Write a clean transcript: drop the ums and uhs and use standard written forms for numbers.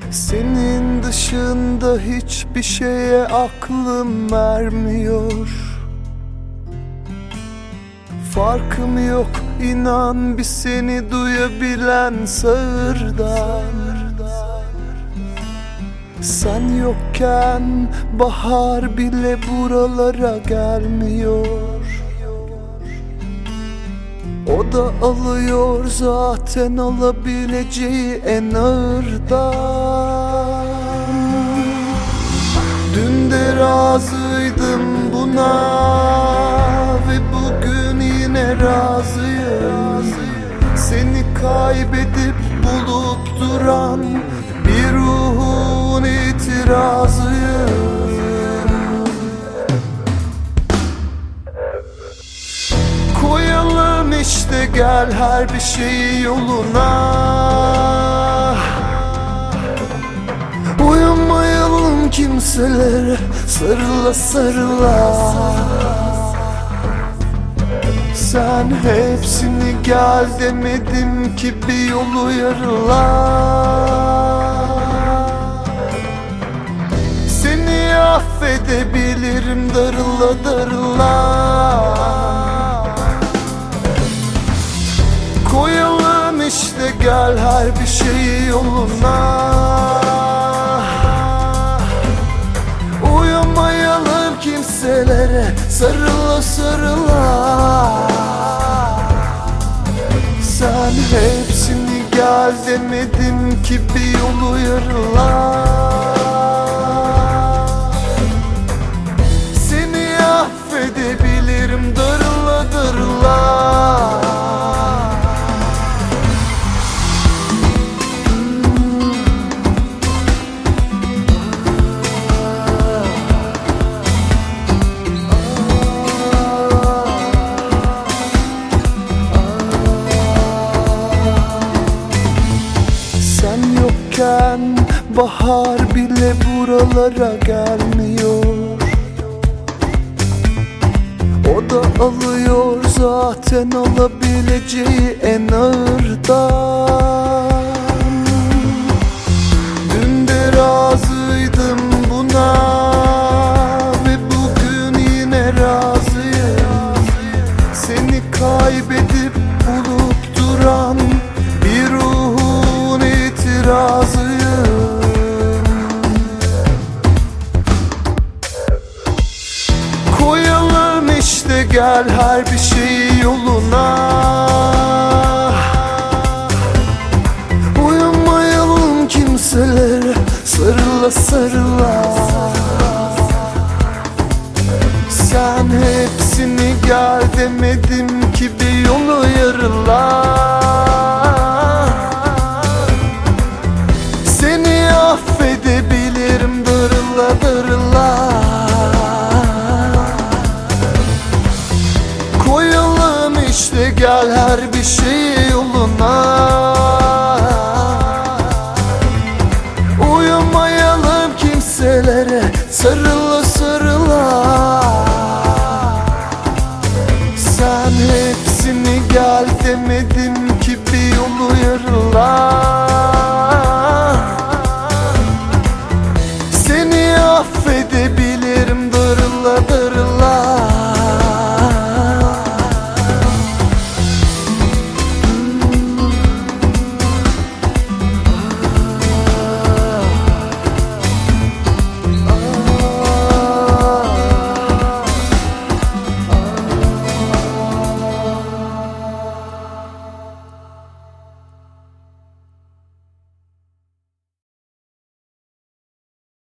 Senin dışında hiçbir şeye aklım ermiyor. Farkım yok inan bir seni duyabilen sağırdan. Sen yokken bahar bile buralara gelmiyor. O da alıyor zaten alabileceği en ağırdan. Dün de razıydım buna ve bugün yine razıyım. Seni kaybedip bulup duran bir ruhun itirazıyım. Koyalım işte gel her bir şeyi yoluna. Uyumayalım kimselere sarıla sarıla. Sen hepsini gel demedim ki bir yolu yarıla. Seni affedebilirim darıla darıla. Koyalım işte gel her bir şeyi yoluna. Uyumayalım kimselere sarıla sarıla. Sen hepsini gel demedim ki bir yolu yarıla. Seni affedebilirim darıla darıla. Bahar bile buralara gelmiyor. O da alıyor zaten alabileceği en ağırdan. Dün de razıydım buna ve bugün yine razıyım. Seni kaybedip bulup duran bir ruhun itirazıyım. İşte gel her bir şeyi yoluna. Uyumayalım kimselere sarıla sarıla. Sen hepsini gel demedim ki bir yolu yarıla. Seni affedebilirim darıla darıla. İşte gel her bir şey